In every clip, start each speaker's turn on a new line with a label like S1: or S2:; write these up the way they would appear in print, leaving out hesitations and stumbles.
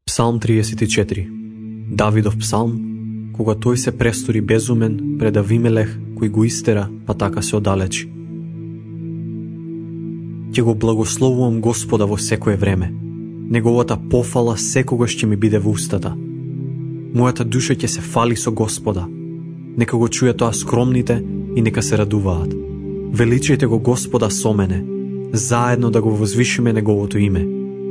S1: Псалм 34. Давидов псалм, кога тој се престори безумен пред Авимелех, кој го истера, па така се оддалечи. Ќе го благословувам Господа во секое време. Неговата пофала секогаш ќе ми биде во устата. Мојата душа ќе се фали со Господа. Нека го чуе тоа скромните и нека се радуваат. Величајте го Господа со мене, заедно да го возвишиме Неговото име.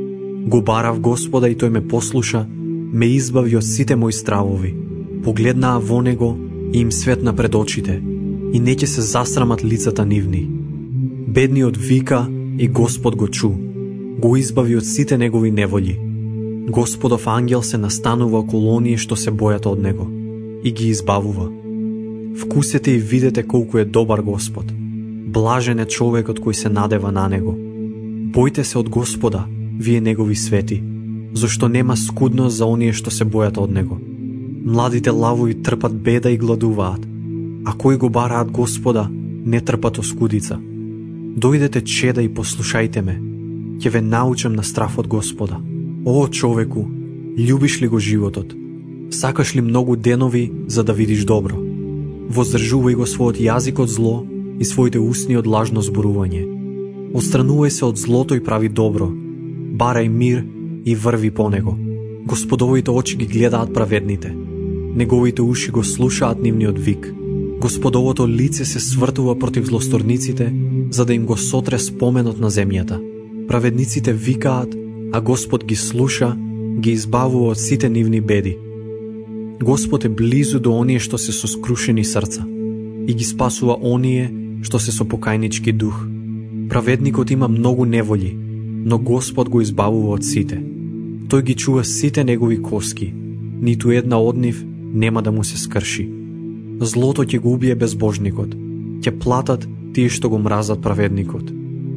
S1: Го барав Господа и тој ме послуша, ме избави од сите мои стравови. Погледнаа во Него и им светна пред очите, и не ќе се засрамат лицата нивни. Бедниот вика и Господ го чу, го избави од сите негови неволји. Господов ангел се настанува околу оние што се бојат од Него и ги избавува. Вкусете и видете колку е добар Господ. Блажен е човекот кој се надева на Него. Бојте се од Господа, вие Негови свети, зашто нема скудност за оние што се бојат од Него. Младите лавови трпат беда и гладуваат, а кои го бараат Господа, не трпат оскудица. Дојдете чеда и послушајте ме, ќе ве научам на страф од Господа. О, човеку, љубиш ли го животот? Сакаш ли многу денови за да видиш добро? Воздржувај го својот јазик од зло и своите усни од лажно зборување. Отстранувај се од злото и прави добро. Барај мир и врви по него. Господовите очи ги гледаат праведните. Неговите уши го слушаат нивниот вик. Господовото лице се свртува против злосторниците, за да им го сотре споменот на земјата. Праведниците викаат, а Господ ги слуша, ги избавува од сите нивни беди. Господ е близу до оние што се со скрушени срца и ги спасува оние што се со покајнички дух. Праведникот има многу неволји, но Господ го избавува од сите. Тој ги чува сите негови коски, ниту една од нив нема да му се скрши. Злото ќе го убие безбожникот, ќе платат тие што го мразат праведникот.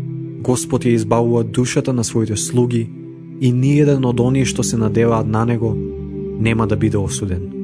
S1: Господ ја избавува душата на своите слуги и ниеден од оние што се надеваат на Него нема да биде осуден.